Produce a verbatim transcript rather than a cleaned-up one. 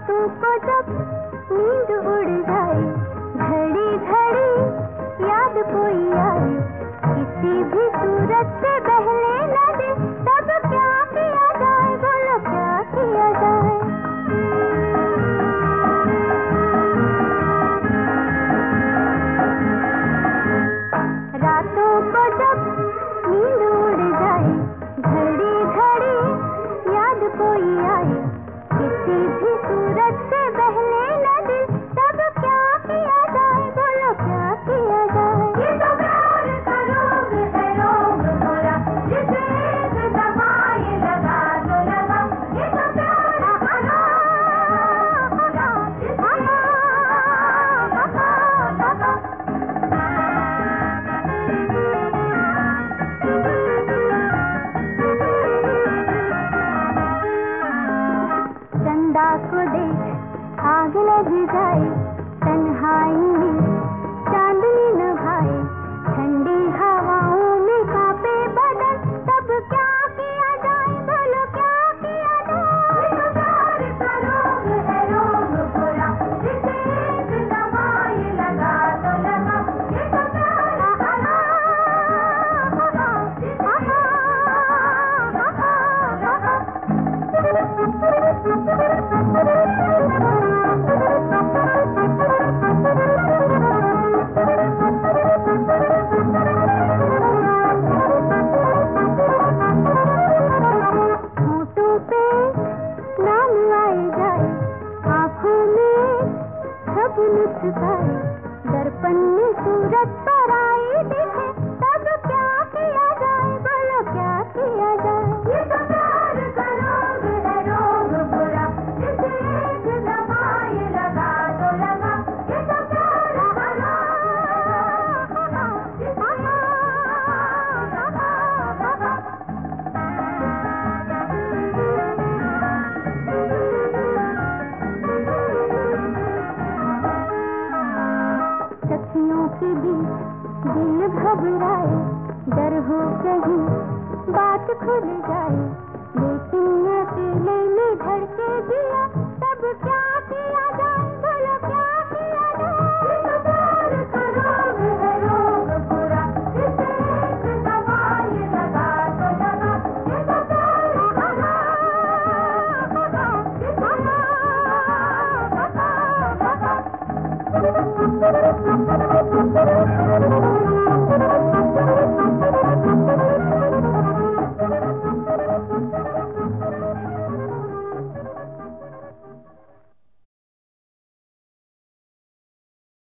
रातों को जब नींद उड़ जाए, घड़ी घड़ी याद कोई आए, किसी भी सूरत से बहले न दे, तब क्या किया जाए, बोलो क्या किया जाए। रातों को जब नींद उड़ जाए, घड़ी घड़ी याद कोई आए, किसी भी सूरत से बहले न दिल, तब क्या किया जाए, बोलो क्या किया जाए। ये तो प्यार का रोग है, रोग बुरा, जिसे एक दवाई लगा तो लगा, ये तो प्यार का रोग बुरा, जिसे चंदा को देख आग लग जाए, तन्हाई में चांदनी न भाए, ठंडी हवाओं में कांपे बदन, तब क्या किया जाए, बोलो क्या किया जाए। ये तो प्यार का रोग है, रोग बुरा, जिसे एक दवाई लगा तो लगा, ये तो प्यार का रोग बुरा, जिसे होठों पे नाम आए जाए, आँखों में सब मुस्काए, दर्पण में सूरत पर आई दिखे, तब क्या किया जाए, बोलो क्या किया जाए। ये तो प्यार का रोग है, रोग बुरा, जिसे एक दवाई लगा तो लगा, ये तो प्यार का रोग है, जिसे सखियों के बीच दिल घबराए, डर हो कहीं बात खुल जाए, लेकिन अकेले में धड़के दिया, तब क्या किया जाए, बोलो क्या किया जाए। ये तो प्यार का रोग है, रोग बुरा, जिसे एक दवाई लगा तो लगा, ये तो प्यार का रोग है, जिसे Thank you.